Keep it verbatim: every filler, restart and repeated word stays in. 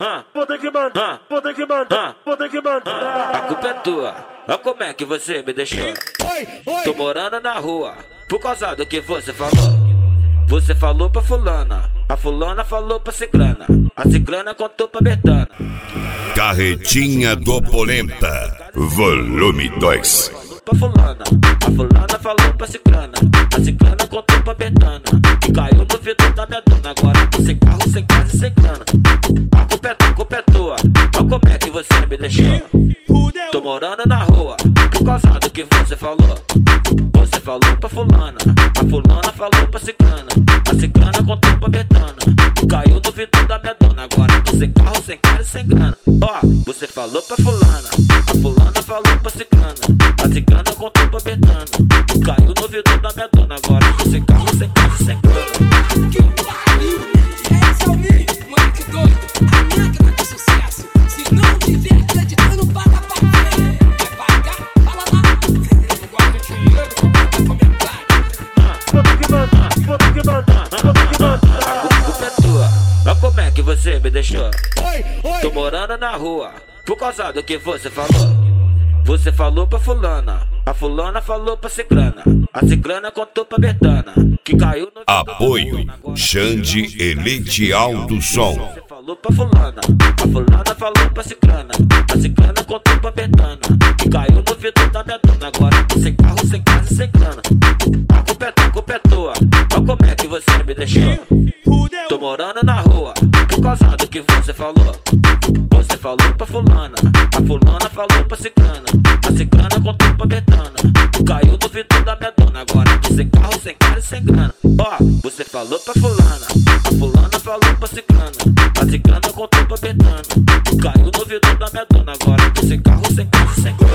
vou ter que mandar, vou ter que mandar, vou ter que mandar. A culpa é tua, olha como é que você me deixou. Tô morando na rua, por causa do que você falou. Você falou pra fulana, a fulana falou pra ciclana, a ciclana contou pra Betana. Carretinha do Polenta, volume dois. Pra fulana, a fulana falou pra ciclana, a ciclana contou pra Betana. E caiu no vidro da minha dona, agora tô sem carro, sem casa e sem grana. A culpa é tua, a culpa é tua, olha como é que você me deixou. Tô morando na rua, por causa do que você falou. Você falou pra fulana, a fulana falou pra ciclana, a ciclana contou pra Betana. Caiu no vidro da minha dona, agora tô sem carro, sem casa e sem grana. Ó, você falou pra fulana, a fulana falou pra ciclana, a ciclana contou pra Betana. Caiu no vidro da minha dona, agora tô sem carro, sem casa e sem grana. Que pariu, esse é o mim, moleque doido, a máquina de sucesso. Se não tiver acreditando, paga pra ver. Vai pagar, fala lá. Não guarda dinheiro, vai comentar. Vou ter que mandar, vou ter que mandar, vou ter que mandar. A culpa é tua, olha como é que você me deixou. Tô morando na rua, por causa do que você falou. Você falou pra fulana, a fulana falou pra ciclana, a ciclana contou pra Betana. Que caiu no Apoio Xande Elite Alto Som. Você falou pra fulana, a fulana falou pra ciclana, a ciclana contou pra Betana. Que caiu no vidro da minha dona, agora tô sem carro, sem casa e sem grana. A culpa é tua, a culpa é tua, olha como é que você me deixou. Tô morando na rua, por causa do que você falou. Você falou pra fulana, a fulana falou pra ciclana, a ciclana contou pra Betana. Caiu no vidro da minha dona, agora tô sem carro, sem casa e sem grana. Ó, você falou pra fulana, a fulana falou pra ciclana, a ciclana contou pra Betana. Caiu no vidro da minha dona, agora tô sem carro, sem casa e sem grana.